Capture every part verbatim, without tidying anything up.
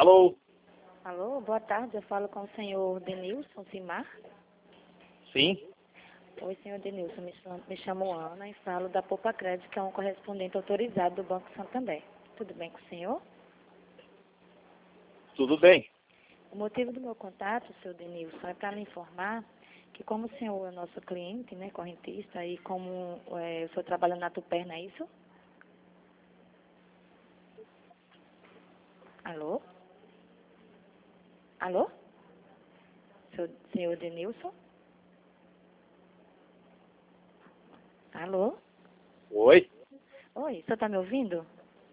Alô? Alô, boa tarde, eu falo com o senhor Denilson Simar. Sim? Oi, senhor Denilson, me chamo, me chamo Ana e falo da Poupa Crédito, que é um correspondente autorizado do Banco Santander. Tudo bem com o senhor? Tudo bem. O motivo do meu contato, senhor Denilson, é para lhe informar que como o senhor é nosso cliente, né, correntista, e como é, o senhor trabalha na Tupé, não é isso? Alô? Alô? Senhor, senhor Denilson? Alô? Oi? Oi, o senhor está me ouvindo?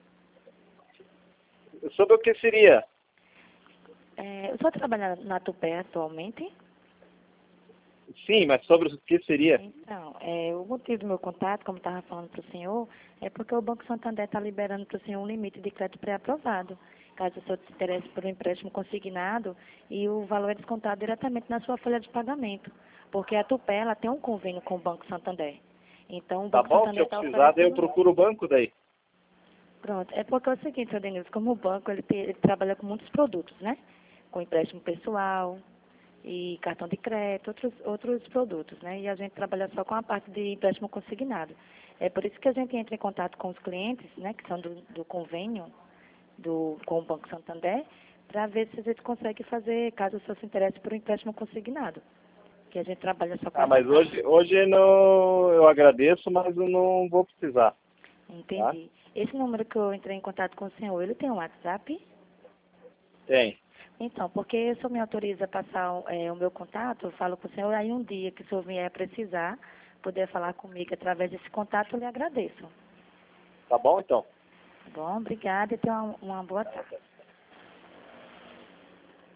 Sobre o que seria? É, o senhor trabalha na Tupé atualmente? Sim, mas sobre o que seria? Então, é, o motivo do meu contato, como estava falando para o senhor, é porque o Banco Santander está liberando para o senhor um limite de crédito pré-aprovado, caso o senhor se interesse por um empréstimo consignado e o valor é descontado diretamente na sua folha de pagamento, porque a Tupé ela tem um convênio com o Banco Santander. Então, o Tá Banco bom, se Santander eu está precisar, daí eu oferecendo isso. procuro o banco daí. Pronto, é porque é o seguinte, senhor Denilson, como o banco ele, tem- ele trabalha com muitos produtos, né? Com empréstimo pessoal, e cartão de crédito, outros, outros produtos, né? E a gente trabalha só com a parte de empréstimo consignado. É por isso que a gente entra em contato com os clientes, né, que são do, do convênio do, com o Banco Santander, para ver se a gente consegue fazer, caso o senhor se interesse por um empréstimo consignado. Que a gente trabalha só com Ah, essa mas parte. hoje, hoje não, eu agradeço, mas eu não vou precisar, tá? Entendi. Esse número que eu entrei em contato com o senhor, ele tem um WhatsApp? Tem. Então, porque o senhor me autoriza a passar é, o meu contato, eu falo com o senhor, aí um dia que o senhor vier precisar, poder falar comigo através desse contato, eu lhe agradeço. Tá bom, então? Tá bom? Obrigada e tenha uma, uma boa tarde.